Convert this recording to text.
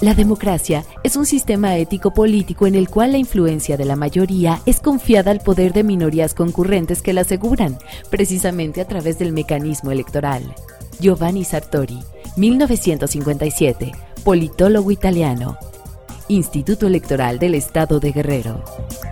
La democracia es un sistema ético-político en el cual la influencia de la mayoría es confiada al poder de minorías concurrentes que la aseguran, precisamente a través del mecanismo electoral. Giovanni Sartori, 1957, politólogo italiano. Instituto Electoral del Estado de Guerrero.